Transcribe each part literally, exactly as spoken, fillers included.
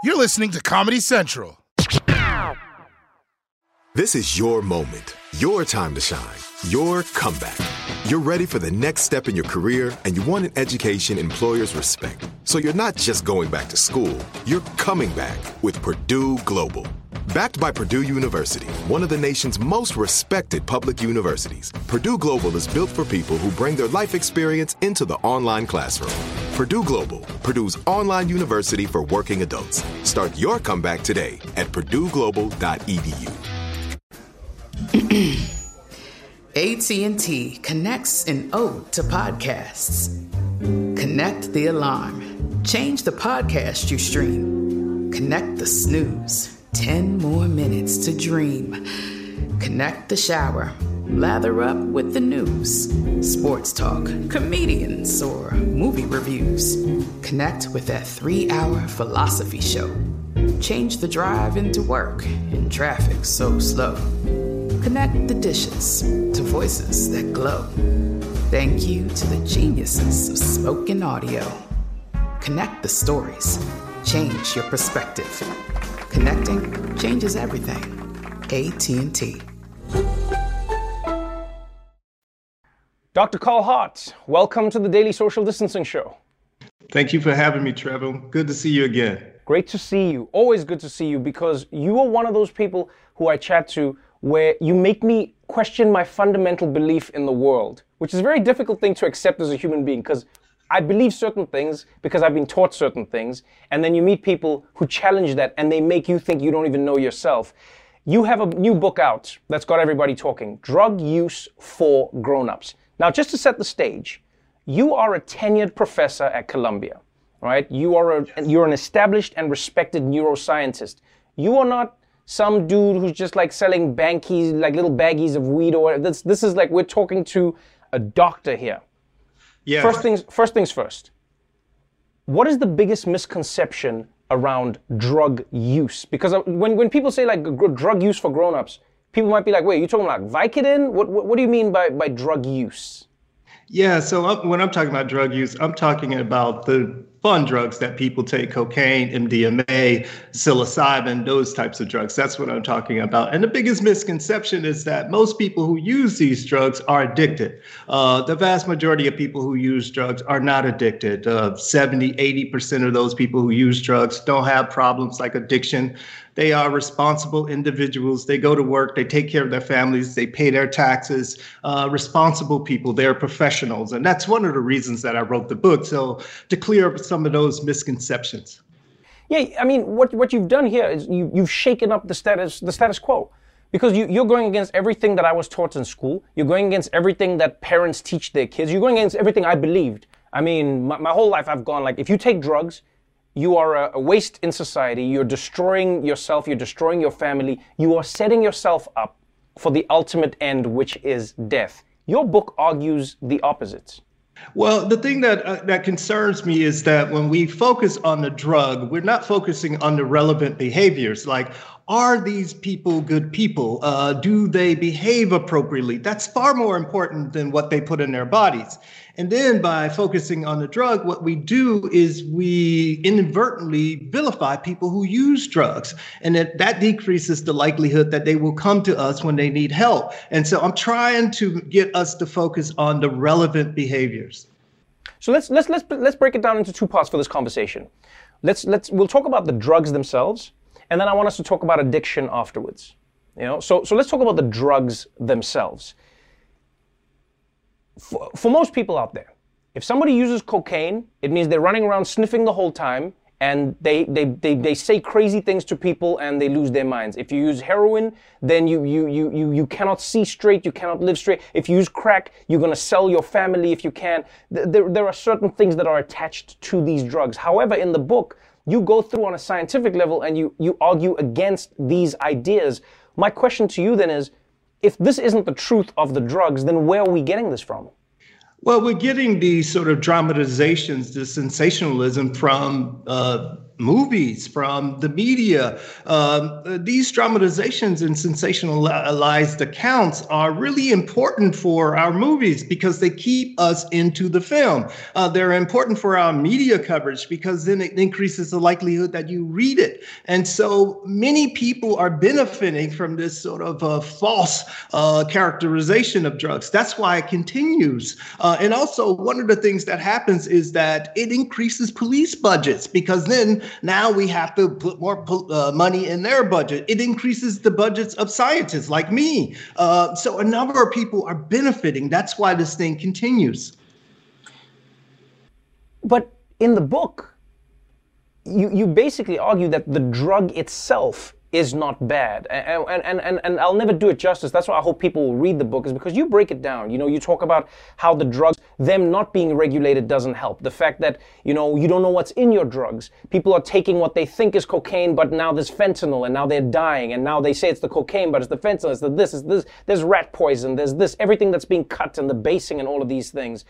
You're listening to Comedy Central. This is your moment, your time to shine, your comeback. You're ready for the next step in your career, and you want an education employers respect. So you're not just going back to school, you're coming back with Purdue Global. Backed by Purdue University, one of the nation's most respected public universities, Purdue Global is built for people who bring their life experience into the online classroom. Purdue Global, Purdue's online university for working adults. Start your comeback today at purdue global dot e d u. A T and T connects an ode to podcasts. Connect the alarm. Change the podcast you stream. Connect the snooze. Ten more minutes to dream. Connect the shower. Lather up with the news. Sports talk, comedians, or movie reviews. Connect with that three-hour philosophy show. Change the drive into work in traffic so slow. Connect the dishes to voices that glow. Thank you to the geniuses of spoken audio. Connect the stories. Change your perspective. Connecting changes everything. A T and T. Doctor Carl Hart, welcome to the Daily Social Distancing Show. Thank you for having me, Trevor. Good to see you again. Great to see you. Always good to see you, because you are one of those people who I chat to where you make me question my fundamental belief in the world, which is a very difficult thing to accept as a human being, because I believe certain things because I've been taught certain things, and then you meet people who challenge that and they make you think you don't even know yourself. You have a new book out that's got everybody talking, Drug Use for Grown-Ups. Now, just to set the stage, you are a tenured professor at Columbia, right? You are a, you're an established and respected neuroscientist. You are not some dude who's just like selling bankies, like little baggies of weed or whatever. This, this is like, we're talking to a doctor here. Yeah. First things, first things first. What is the biggest misconception around drug use? Because when, when people say like drug use for grown-ups, people might be like, wait, you talking like Vicodin? What, what, what do you mean by, by drug use? Yeah, so I'm, when I'm talking about drug use, I'm talking about the fun drugs that people take, cocaine, M D M A, psilocybin, those types of drugs. That's what I'm talking about. And the biggest misconception is that most people who use these drugs are addicted. Uh, the vast majority of people who use drugs are not addicted. Uh, seventy, eighty percent of those people who use drugs don't have problems like addiction. They are responsible individuals. They go to work, they take care of their families, they pay their taxes, uh, responsible people, they're professionals. And that's one of the reasons that I wrote the book. So to clear up some of those misconceptions. Yeah, I mean, what what you've done here is you, you've shaken up the status the status quo. Because you, you're going against everything that I was taught in school. You're going against everything that parents teach their kids. You're going against everything I believed. I mean, my, my whole life I've gone like, if you take drugs, you are a, a waste in society. You're destroying yourself. You're destroying your family. You are setting yourself up for the ultimate end, which is death. Your book argues the opposite. Well, the thing that uh, that concerns me is that when we focus on the drug, we're not focusing on the relevant behaviors. Like, are these people good people? Uh, do they behave appropriately? That's far more important than what they put in their bodies. And then by focusing on the drug, what we do is we inadvertently vilify people who use drugs. And that, that decreases the likelihood that they will come to us when they need help. And so I'm trying to get us to focus on the relevant behaviors. So let's let's let's let's break it down into two parts for this conversation. Let's let's we'll talk about the drugs themselves, and then I want us to talk about addiction afterwards. You know, so so let's talk about the drugs themselves. For, for most people out there, if somebody uses cocaine, it means they're running around sniffing the whole time, and they they they, they say crazy things to people and they lose their minds. If you use heroin, then you you you you you cannot see straight, you cannot live straight. If you use crack, you're going to sell your family if you can. There, there are certain things that are attached to these drugs. However, in the book, you go through on a scientific level and you you argue against these ideas. My question to you then is, if this isn't the truth of the drugs, then where are we getting this from? Well, we're getting these sort of dramatizations, the sensationalism from uh, movies, from the media. Um, these dramatizations and sensationalized accounts are really important for our movies because they keep us into the film. Uh, they're important for our media coverage because then it increases the likelihood that you read it. And so many people are benefiting from this sort of uh, false uh, characterization of drugs. That's why it continues. Uh, and also, one of the things that happens is that it increases police budgets because then now we have to put more uh, money in their budget. It increases the budgets of scientists like me. Uh, so a number of people are benefiting. That's why this thing continues. But in the book, you, you basically argue that the drug itself is not bad. And, and, and, and I'll never do it justice. That's why I hope people will read the book, is because you break it down. You know, you talk about how the drugs, them not being regulated doesn't help. The fact that, you know, you don't know what's in your drugs. People are taking what they think is cocaine, but now there's fentanyl, and now they're dying, and now they say it's the cocaine, but it's the fentanyl, it's the this, it's this, there's rat poison, there's this, everything that's being cut, and the basing and all of these things.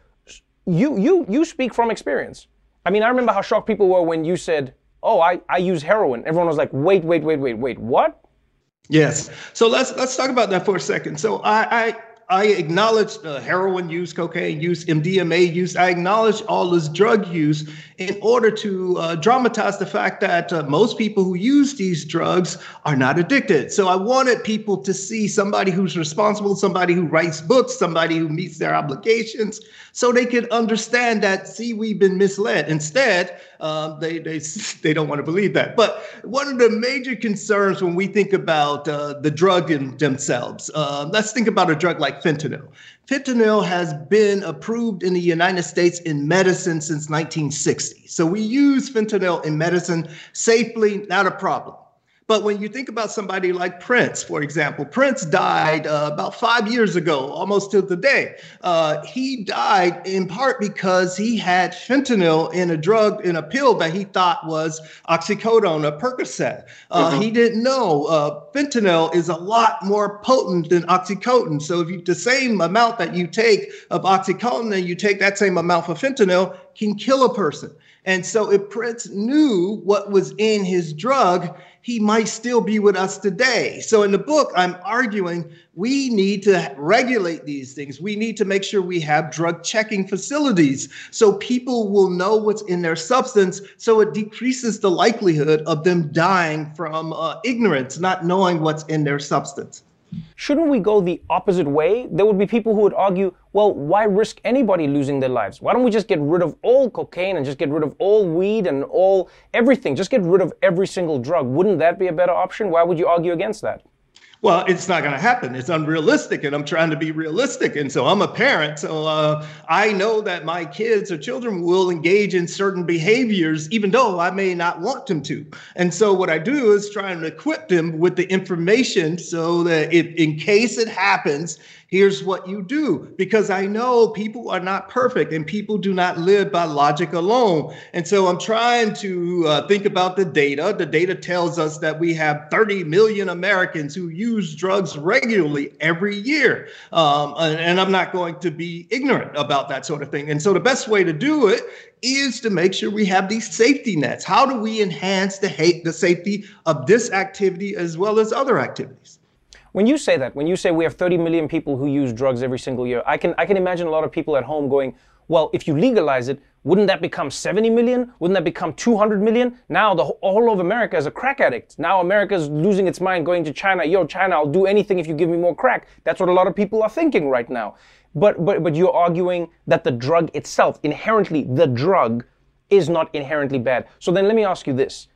You, you, you speak from experience. I mean, I remember how shocked people were when you said, oh, I, I use heroin. Everyone was like, wait, wait, wait, wait, wait, what? Yes. So let's let's talk about that for a second. So I I, I acknowledge uh, heroin use, cocaine use, M D M A use. I acknowledge all this drug use in order to uh, dramatize the fact that uh, most people who use these drugs are not addicted. So I wanted people to see somebody who's responsible, somebody who writes books, somebody who meets their obligations, so they could understand that, see, we've been misled. Instead, uh, they, they, they don't want to believe that. But one of the major concerns when we think about uh, the drug in themselves, uh, let's think about a drug like fentanyl. Fentanyl has been approved in the United States in medicine since nineteen sixty. So we use fentanyl in medicine safely, not a problem. But when you think about somebody like Prince, for example, Prince died uh, about five years ago, almost to the day. Uh, he died in part because he had fentanyl in a drug, in a pill that he thought was oxycodone, a Percocet. Uh, mm-hmm. He didn't know uh, fentanyl is a lot more potent than oxycodone. So if you, the same amount that you take of oxycodone and you take that same amount for fentanyl can kill a person. And so if Prince knew what was in his drug, he might still be with us today. So in the book, I'm arguing we need to regulate these things. We need to make sure we have drug checking facilities so people will know what's in their substance, so it decreases the likelihood of them dying from uh, ignorance, not knowing what's in their substance. Shouldn't we go the opposite way? There would be people who would argue, well, why risk anybody losing their lives? Why don't we just get rid of all cocaine and just get rid of all weed and all everything? Just get rid of every single drug. Wouldn't that be a better option? Why would you argue against that? Well, it's not going to happen. It's unrealistic, and I'm trying to be realistic. And so I'm a parent, so uh, I know that my kids or children will engage in certain behaviors, even though I may not want them to. And so what I do is try and equip them with the information so that if, in case it happens, here's what you do, because I know people are not perfect and people do not live by logic alone. And so I'm trying to uh, think about the data. The data tells us that we have thirty million Americans who use drugs regularly every year. Um, and, and I'm not going to be ignorant about that sort of thing. And so the best way to do it is to make sure we have these safety nets. How do we enhance the, hate, the safety of this activity as well as other activities? When you say that, when you say we have thirty million people who use drugs every single year, I can I can imagine a lot of people at home going, well, if you legalize it, wouldn't that become seventy million? Wouldn't that become two hundred million? Now the whole, all of America is a crack addict. Now America's losing its mind, going to China. Yo, China, I'll do anything if you give me more crack. That's what a lot of people are thinking right now. But but but you're arguing that the drug itself, inherently the drug, is not inherently bad. So then let me ask you this.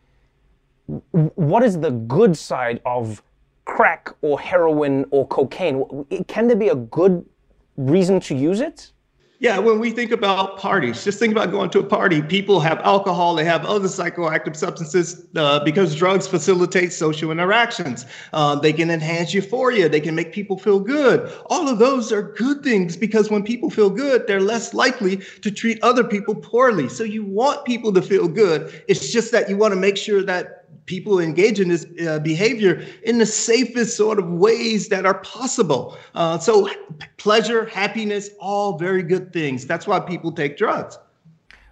What is the good side of crack or heroin or cocaine? Can there be a good reason to use it? Yeah, when we think about parties, just think about going to a party. People have alcohol, they have other psychoactive substances uh, because drugs facilitate social interactions. Uh, they can enhance euphoria. They can make people feel good. All of those are good things because when people feel good, they're less likely to treat other people poorly. So you want people to feel good. It's just that you want to make sure that people engage in this uh, behavior in the safest sort of ways that are possible. Uh, so pleasure, happiness, all very good things. That's why people take drugs.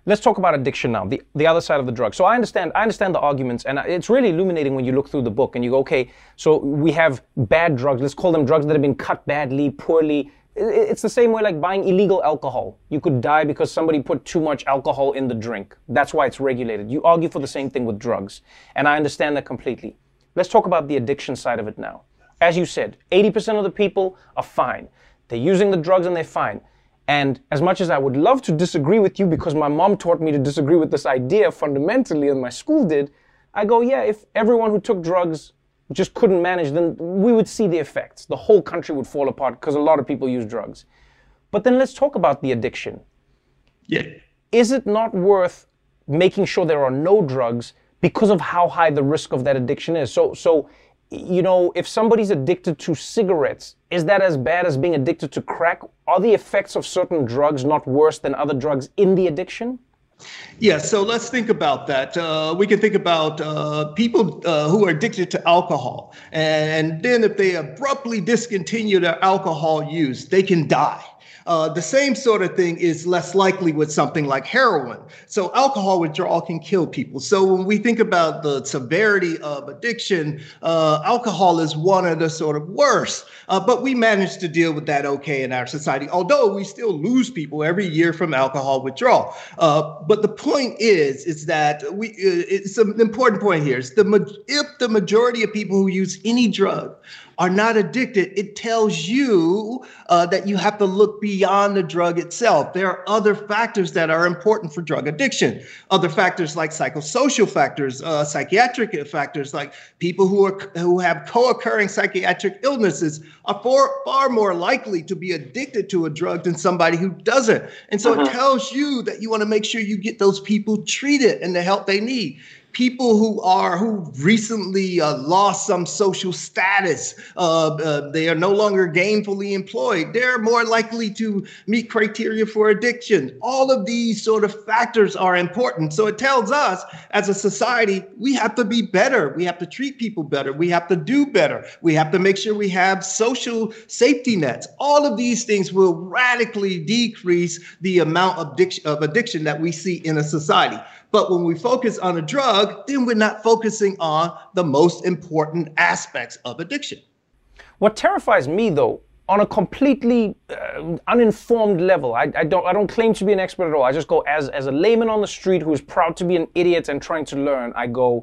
Let's talk about addiction now, the, the other side of the drug. So I understand I understand the arguments, and it's really illuminating when you look through the book and you go, okay, so we have bad drugs. Let's call them drugs that have been cut badly, poorly. It's the same way like buying illegal alcohol. You could die because somebody put too much alcohol in the drink. That's why it's regulated. You argue for the same thing with drugs, and I understand that completely. Let's talk about the addiction side of it now. As you said, eighty percent of the people are fine. They're using the drugs and they're fine. And as much as I would love to disagree with you because my mom taught me to disagree with this idea fundamentally and my school did, I go, yeah, if everyone who took drugs just couldn't manage, then we would see the effects. The whole country would fall apart because a lot of people use drugs. But then let's talk about the addiction. Yeah. Is it not worth making sure there are no drugs because of how high the risk of that addiction is? So, so you know, if somebody's addicted to cigarettes, is that as bad as being addicted to crack? Are the effects of certain drugs not worse than other drugs in the addiction? Yeah, so let's think about that. Uh, we can think about uh, people uh, who are addicted to alcohol. And then if they abruptly discontinue their alcohol use, they can die. Uh, the same sort of thing is less likely with something like heroin. So alcohol withdrawal can kill people. So when we think about the severity of addiction, uh, alcohol is one of the sort of worst. Uh, but we manage to deal with that okay in our society, although we still lose people every year from alcohol withdrawal. Uh, but the point is, is that we uh, it's an important point here. Is the if the majority of people who use any drug are not addicted, it tells you uh, that you have to look beyond the drug itself. There are other factors that are important for drug addiction. Other factors like psychosocial factors, uh, psychiatric factors, like people who are who have co-occurring psychiatric illnesses are far, far more likely to be addicted to a drug than somebody who doesn't. And so uh-huh. It tells you that you want to make sure you get those people treated and the help they need. People who are who recently uh, lost some social status, uh, uh, they are no longer gainfully employed. They're more likely to meet criteria for addiction. All of these sort of factors are important. So it tells us as a society, we have to be better. We have to treat people better. We have to do better. We have to make sure we have social safety nets. All of these things will radically decrease the amount of addiction, of addiction that we see in a society. But when we focus on a drug, then we're not focusing on the most important aspects of addiction. What terrifies me, though, on a completely uh, uninformed level, I, I don't I don't claim to be an expert at all. I just go as, as a layman on the street who is proud to be an idiot and trying to learn. I go,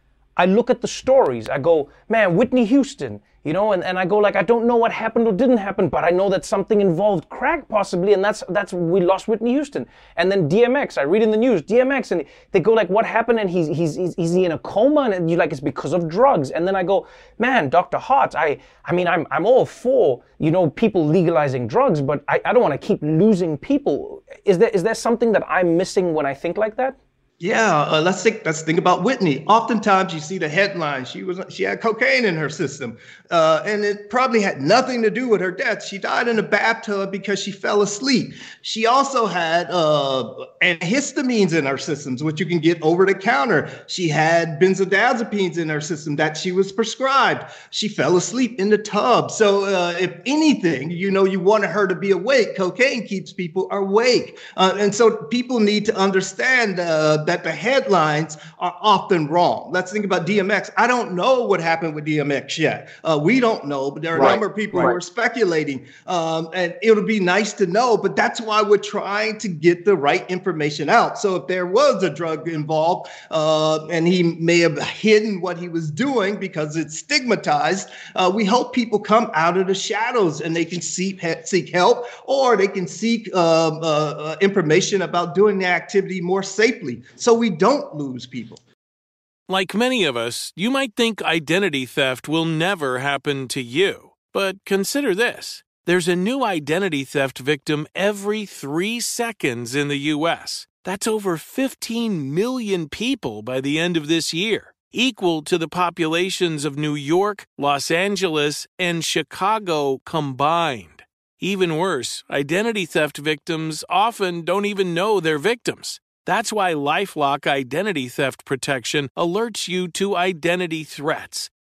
I look at the stories. I go, man, Whitney Houston, you know, and, and I go like, I don't know what happened or didn't happen, but I know that something involved crack possibly, and that's, that's we lost Whitney Houston. And then D M X, I read in the news, D M X, and they go like, what happened? And he's, he's, he's, is he in a coma? And you're like, it's because of drugs. And then I go, man, Doctor Hart, I, I mean, I'm, I'm all for, you know, people legalizing drugs, but I, I don't want to keep losing people. Is there, is there something that I'm missing when I think like that? Yeah, uh, let's think. Let's think about Whitney. Oftentimes, you see the headline. She was she had cocaine in her system, uh, and it probably had nothing to do with her death. She died in a bathtub because she fell asleep. She also had uh, antihistamines in her systems, which you can get over the counter. She had benzodiazepines in her system that she was prescribed. She fell asleep in the tub. So, uh, if anything, you know, you wanted her to be awake. Cocaine keeps people awake, uh, and so people need to understand. Uh, that the headlines are often wrong. Let's think about D M X. I don't know what happened with D M X yet. Uh, we don't know, but there are right. a number of people right. who are speculating. Um, and it'll be nice to know, but that's why we're trying to get the right information out. So if there was a drug involved uh, and he may have hidden what he was doing because it's stigmatized, uh, we hope people come out of the shadows and they can seek, seek help, or they can seek uh, uh, information about doing the activity more safely, so we don't lose people. Like many of us, you might think identity theft will never happen to you. But consider this. There's a new identity theft victim every three seconds in the U S. That's over fifteen million people by the end of this year, equal to the populations of New York, Los Angeles, and Chicago combined. Even worse, identity theft victims often don't even know they're victims. That's why LifeLock Identity Theft Protection alerts you to identity threats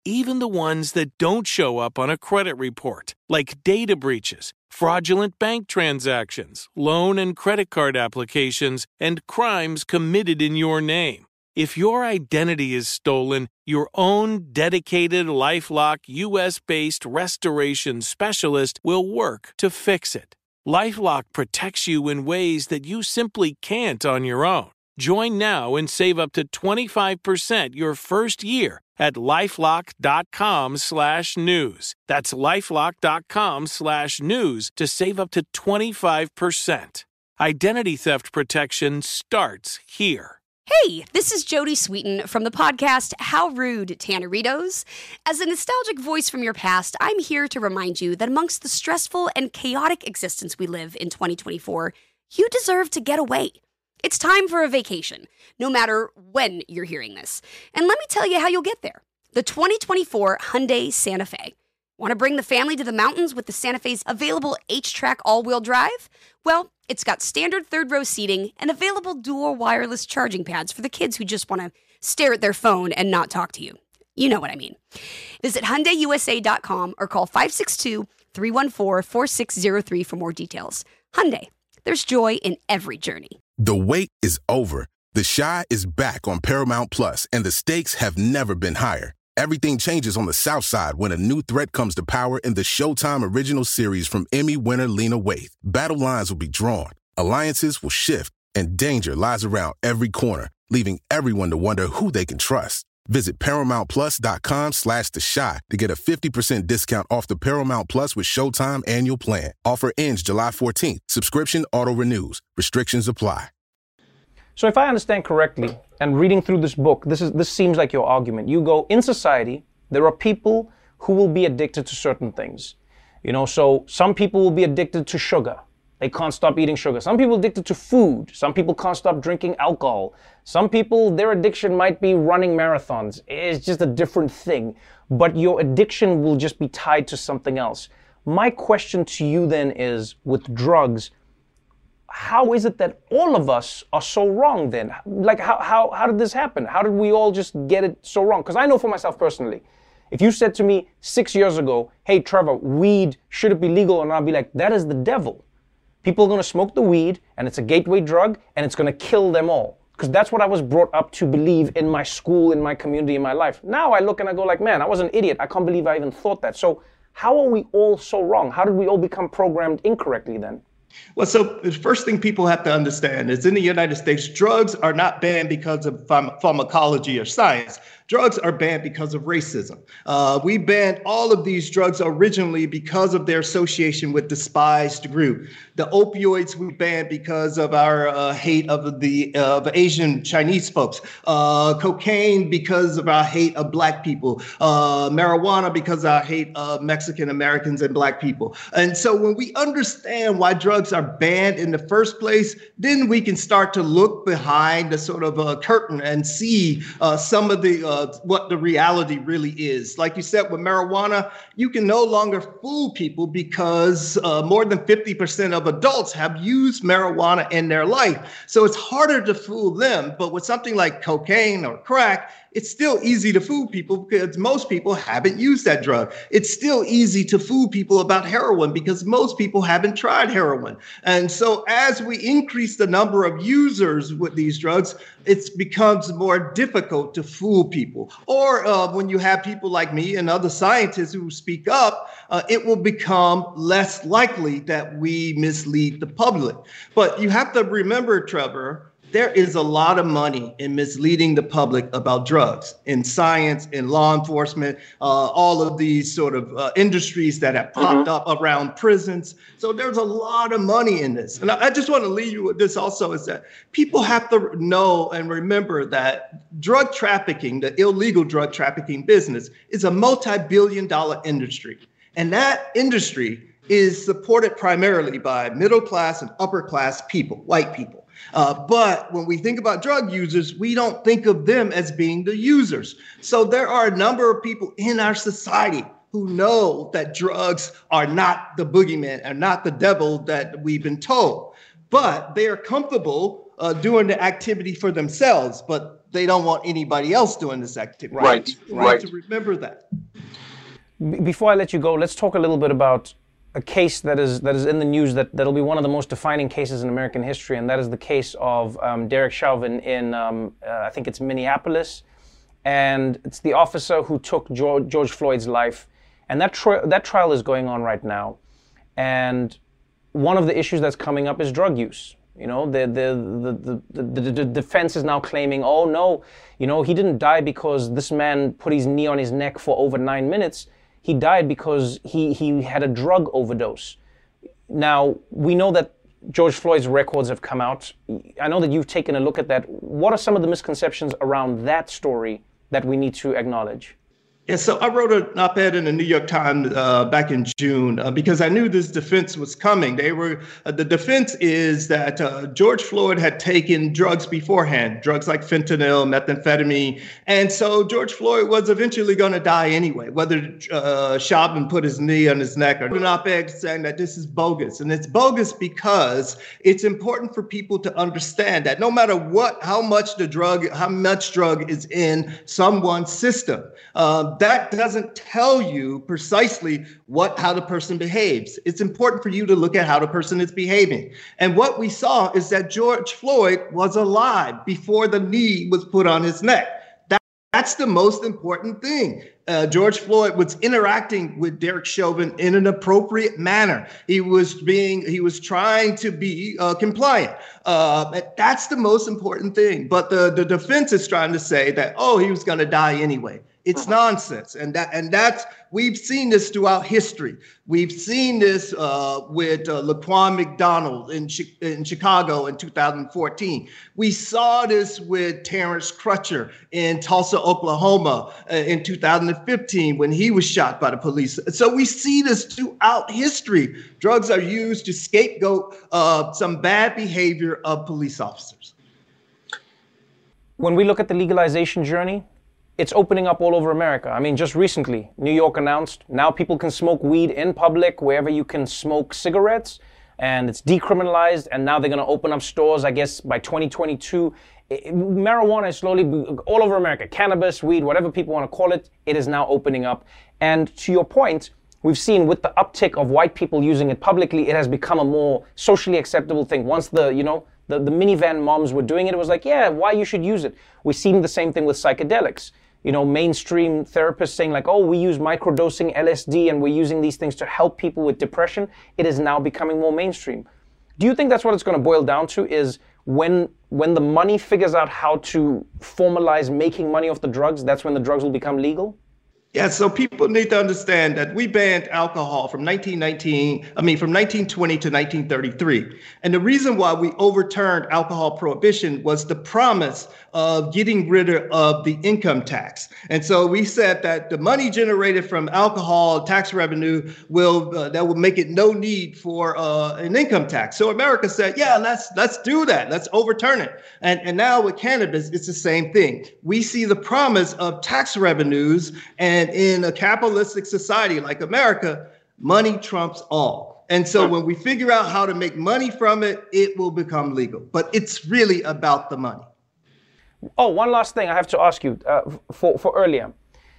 even the ones that don't show up on a credit report, like data breaches, fraudulent bank transactions, loan and credit card applications, and crimes committed in your name. If your identity is stolen, your own dedicated LifeLock U S-based restoration specialist will work to fix it. LifeLock protects you in ways that you simply can't on your own. Join now and save up to twenty-five percent your first year at LifeLock.com slash news. That's LifeLock.com slash news to save up to twenty-five percent. Identity theft protection starts here. Hey, this is Jodie Sweetin from the podcast How Rude, Tanneritos. As a nostalgic voice from your past, I'm here to remind you that amongst the stressful and chaotic existence we live in twenty twenty-four, you deserve to get away. It's time for a vacation, no matter when you're hearing this. And let me tell you how you'll get there. The twenty twenty-four Hyundai Santa Fe. Want to bring the family to the mountains with the Santa Fe's available H-Track all-wheel drive? Well, it's got standard third-row seating and available dual wireless charging pads for the kids who just want to stare at their phone and not talk to you. You know what I mean. Visit Hyundai U S A dot com or call five six two, three one four, four six zero three for more details. Hyundai, there's joy in every journey. The wait is over. The Chi is back on Paramount Plus, and the stakes have never been higher. Everything changes on the South Side when a new threat comes to power in the Showtime original series from Emmy winner Lena Waithe. Battle lines will be drawn, alliances will shift, and danger lies around every corner, leaving everyone to wonder who they can trust. Visit ParamountPlus.com slash The Chi to get a fifty percent discount off the Paramount Plus with Showtime annual plan. Offer ends July fourteenth. Subscription auto-renews. Restrictions apply. So if I understand correctly, and reading through this book, this is this seems like your argument. You go, in society, there are people who will be addicted to certain things. You know, so some people will be addicted to sugar. They can't stop eating sugar. Some people are addicted to food. Some people can't stop drinking alcohol. Some people, their addiction might be running marathons. It's just a different thing. But your addiction will just be tied to something else. My question to you then is, with drugs, how is it that all of us are so wrong then? Like, how, how, how did this happen? How did we all just get it so wrong? Because I know for myself personally, if you said to me six years ago, hey, Trevor, weed, should it be legal? And I'll be like, that is the devil. People are going to smoke the weed, and it's a gateway drug, and it's going to kill them all. Because that's what I was brought up to believe in my school, in my community, in my life. Now I look and I go like, man, I was an idiot. I can't believe I even thought that. So how are we all so wrong? How did we all become programmed incorrectly then? Well, so the first thing people have to understand is in the United States, drugs are not banned because of pharm- pharmacology or science. Drugs are banned because of racism. Uh, we banned all of these drugs originally because of their association with despised group. The opioids we banned because of our uh, hate of the uh, of Asian Chinese folks. Uh, cocaine because of our hate of black people. Uh, marijuana because of our hate of Mexican Americans and black people. And so when we understand why drugs are banned in the first place, then we can start to look behind the sort of uh, curtain and see uh, some of the uh, what the reality really is. Like you said, with marijuana, you can no longer fool people because uh, more than fifty percent of adults have used marijuana in their life. So it's harder to fool them. But with something like cocaine or crack, it's still easy to fool people because most people haven't used that drug. It's still easy to fool people about heroin because most people haven't tried heroin. And so as we increase the number of users with these drugs, it becomes more difficult to fool people. Or uh, when you have people like me and other scientists who speak up, uh, it will become less likely that we mislead the public. But you have to remember, Trevor, there is a lot of money in misleading the public about drugs in science, in law enforcement, uh, all of these sort of uh, industries that have popped mm-hmm. up around prisons. So there's a lot of money in this. And I, I just want to leave you with this also, is that people have to know and remember that drug trafficking, the illegal drug trafficking business, is a multi-billion dollar industry. And that industry is supported primarily by middle class and upper class people, white people. Uh, but when we think about drug users, we don't think of them as being the users. So there are a number of people in our society who know that drugs are not the boogeyman, are not the devil that we've been told. But they are comfortable uh, doing the activity for themselves, but they don't want anybody else doing this activity. Right, We right. need to remember that. B- before I let you go, let's talk a little bit about a case that is that is in the news that that'll be one of the most defining cases in American history, and that is the case of um, Derek Chauvin in um, uh, I think it's Minneapolis, and it's the officer who took George, George Floyd's life, and that tri- that trial is going on right now, and one of the issues that's coming up is drug use. You know, the the the the, the the defense is now claiming, oh no, you know, he didn't die because this man put his knee on his neck for over nine minutes. He died because he, he had a drug overdose. Now, we know that George Floyd's records have come out. I know that you've taken a look at that. What are some of the misconceptions around that story that we need to acknowledge? Yeah, so I wrote an op-ed in the New York Times uh, back in June uh, because I knew this defense was coming. They were uh, the defense is that uh, George Floyd had taken drugs beforehand, drugs like fentanyl, methamphetamine, and so George Floyd was eventually going to die anyway, whether uh, Chauvin put his knee on his neck or an op-ed saying that this is bogus. And it's bogus because it's important for people to understand that no matter what, how much the drug, how much drug is in someone's system, uh, that doesn't tell you precisely what how the person behaves. It's important for you to look at how the person is behaving. And what we saw is that George Floyd was alive before the knee was put on his neck. That, that's the most important thing. Uh, George Floyd was interacting with Derek Chauvin in an appropriate manner. He was being, he was trying to be uh, compliant. Uh, that's the most important thing. But the, the defense is trying to say that, oh, he was going to die anyway. It's nonsense. And that and that's we've seen this throughout history. We've seen this uh, with uh, Laquan McDonald in, chi- in Chicago in two thousand fourteen. We saw this with Terrence Crutcher in Tulsa, Oklahoma uh, in two thousand fifteen when he was shot by the police. So we see this throughout history. Drugs are used to scapegoat uh, some bad behavior of police officers. When we look at the legalization journey, it's opening up all over America. I mean, just recently, New York announced now people can smoke weed in public wherever you can smoke cigarettes, and it's decriminalized, and now they're going to open up stores, I guess, by twenty twenty-two. It, marijuana is slowly, all over America, cannabis, weed, whatever people want to call it, it is now opening up. And to your point, we've seen with the uptick of white people using it publicly, it has become a more socially acceptable thing. Once the, you know, the, the minivan moms were doing it, it was like, yeah, why you should use it. We've seen the same thing with psychedelics. You know, mainstream therapists saying like, oh, we use microdosing L S D and we're using these things to help people with depression. It is now becoming more mainstream. Do you think that's what it's going to boil down to, is when when the money figures out how to formalize making money off the drugs, that's when the drugs will become legal? Yeah, so people need to understand that we banned alcohol from nineteen nineteen, I mean, from nineteen twenty to nineteen thirty-three. And the reason why we overturned alcohol prohibition was the promise of getting rid of the income tax. And so we said that the money generated from alcohol tax revenue will, uh, that will make it no need for uh, an income tax. So America said, yeah, let's let's do that. Let's overturn it. And, and now with cannabis, it's the same thing. We see the promise of tax revenues, and in a capitalistic society like America, money trumps all. And so when we figure out how to make money from it, it will become legal. But it's really about the money. Oh, one last thing I have to ask you uh, for, for earlier.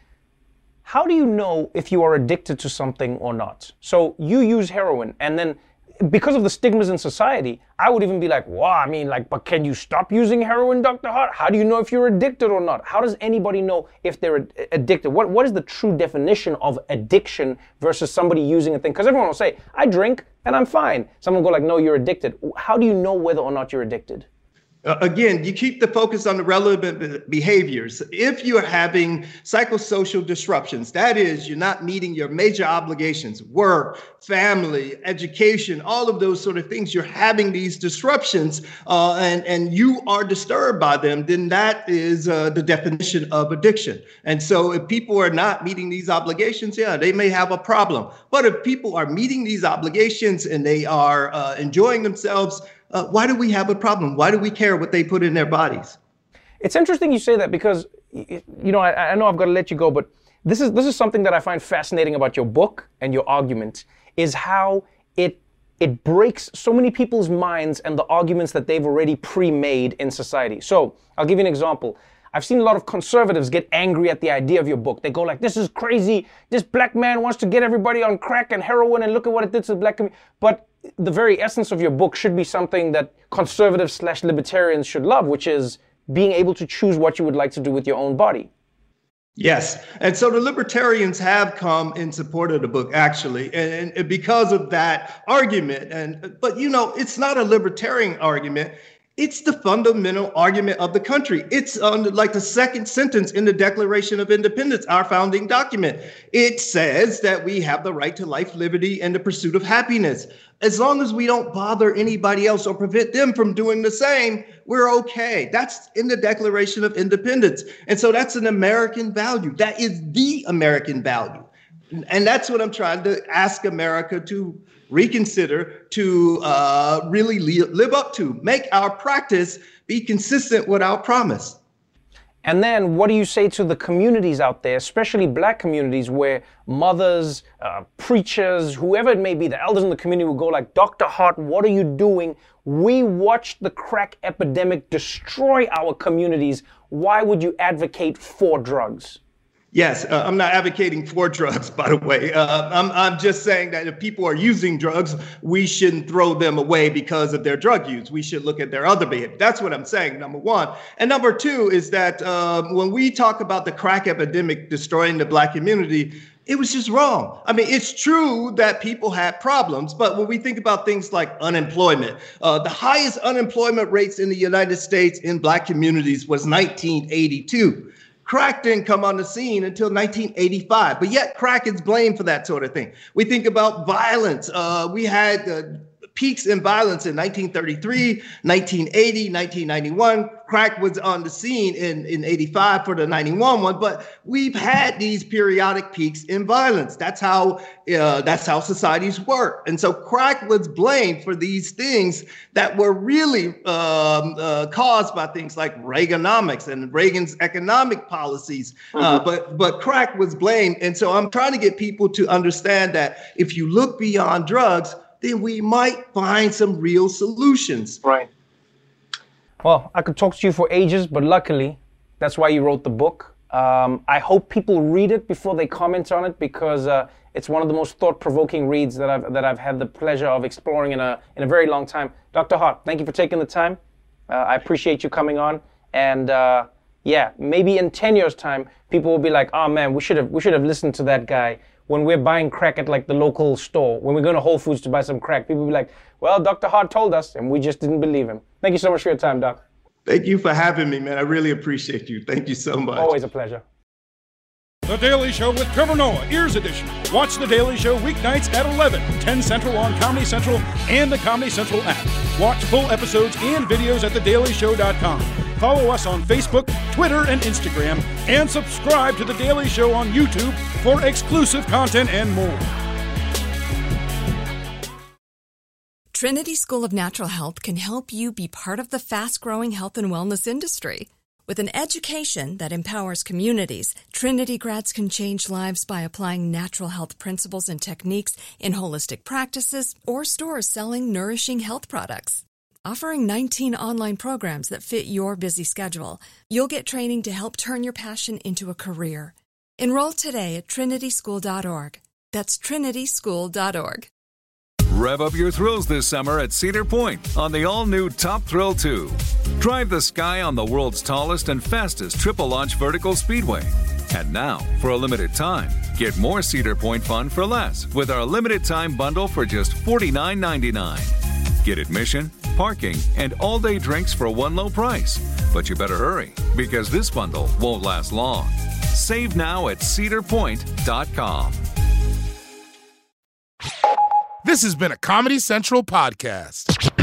How do you know if you are addicted to something or not? So you use heroin, and then because of the stigmas in society, I would even be like, wow, I mean, like, but can you stop using heroin, Doctor Hart? How do you know if you're addicted or not? How does anybody know if they're ad- addicted? What What is the true definition of addiction versus somebody using a thing? Because everyone will say, I drink and I'm fine. Someone will go like, no, you're addicted. How do you know whether or not you're addicted? Uh, again, you keep the focus on the relevant be- behaviors. If you're having psychosocial disruptions, that is, you're not meeting your major obligations, work, family, education, all of those sort of things, you're having these disruptions uh, and, and you are disturbed by them, then that is uh, the definition of addiction. And so if people are not meeting these obligations, yeah, they may have a problem. But if people are meeting these obligations and they are uh, enjoying themselves, Uh, why do we have a problem? Why do we care what they put in their bodies? It's interesting you say that because, you know, I, I know I've got to let you go, but this is this is something that I find fascinating about your book and your argument, is how it it breaks so many people's minds and the arguments that they've already pre-made in society. So I'll give you an example. I've seen a lot of conservatives get angry at the idea of your book. They go like, this is crazy. This black man wants to get everybody on crack and heroin, and look at what it did to the black community. But the very essence of your book should be something that conservatives slash libertarians should love, which is being able to choose what you would like to do with your own body. Yes. And so the libertarians have come in support of the book, actually, and, and because of that argument. And but, you know, it's not a libertarian argument. It's the fundamental argument of the country. It's on like the second sentence in the Declaration of Independence, our founding document. It says that we have the right to life, liberty, and the pursuit of happiness. As long as we don't bother anybody else or prevent them from doing the same, we're okay. That's in the Declaration of Independence. And so that's an American value. That is the American value. And that's what I'm trying to ask America to reconsider, to uh, really li- live up to, make our practice be consistent with our promise. And then what do you say to the communities out there, especially black communities, where mothers, uh, preachers, whoever it may be, the elders in the community will go like, Doctor Hart, what are you doing? We watched the crack epidemic destroy our communities. Why would you advocate for drugs? Yes, uh, I'm not advocating for drugs, by the way. Uh, I'm, I'm just saying that if people are using drugs, we shouldn't throw them away because of their drug use. We should look at their other behavior. That's what I'm saying, number one. And number two is that um, when we talk about the crack epidemic destroying the black community, it was just wrong. I mean, it's true that people had problems, but when we think about things like unemployment, uh, the highest unemployment rates in the United States in black communities was nineteen eighty-two. Crack didn't come on the scene until nineteen eighty-five, but yet crack is blamed for that sort of thing. We think about violence. Uh, we had uh, peaks in violence in nineteen thirty-three, nineteen eighty, nineteen ninety-one. Crack was on the scene in, in eighty-five for the ninety-one one, but we've had these periodic peaks in violence. That's how uh, that's how societies work. And so crack was blamed for these things that were really um, uh, caused by things like Reaganomics and Reagan's economic policies. Mm-hmm. Uh, but but crack was blamed. And so I'm trying to get people to understand that if you look beyond drugs, then we might find some real solutions. Right. Well, I could talk to you for ages, but luckily, that's why you wrote the book. Um, I hope people read it before they comment on it, because uh, it's one of the most thought-provoking reads that I've that I've had the pleasure of exploring in a in a very long time. Doctor Hart, thank you for taking the time. Uh, I appreciate you coming on, and uh, yeah, maybe in ten years' time, people will be like, "Oh man, we should have we should have listened to that guy." When we're buying crack at like the local store, when we're going to Whole Foods to buy some crack, people will be like, well, Doctor Hart told us, and we just didn't believe him. Thank you so much for your time, Doc. Thank you for having me, man. I really appreciate you. Thank you so much. Always a pleasure. The Daily Show with Trevor Noah, Ears Edition. Watch The Daily Show weeknights at eleven, ten Central on Comedy Central and the Comedy Central app. Watch full episodes and videos at the daily show dot com. Follow us on Facebook, Twitter, and Instagram, and subscribe to The Daily Show on YouTube for exclusive content and more. Trinity School of Natural Health can help you be part of the fast-growing health and wellness industry. With an education that empowers communities, Trinity grads can change lives by applying natural health principles and techniques in holistic practices or stores selling nourishing health products. Offering nineteen online programs that fit your busy schedule, you'll get training to help turn your passion into a career. Enroll today at trinity school dot org. That's trinity school dot org. Rev up your thrills this summer at Cedar Point on the all-new Top Thrill two. Drive the sky on the world's tallest and fastest triple-launch vertical speedway. And now, for a limited time, get more Cedar Point fun for less with our limited-time bundle for just forty-nine ninety-nine. Get admission, parking, and all-day drinks for one low price. But you better hurry, because this bundle won't last long. Save now at cedar point dot com. This has been a Comedy Central podcast.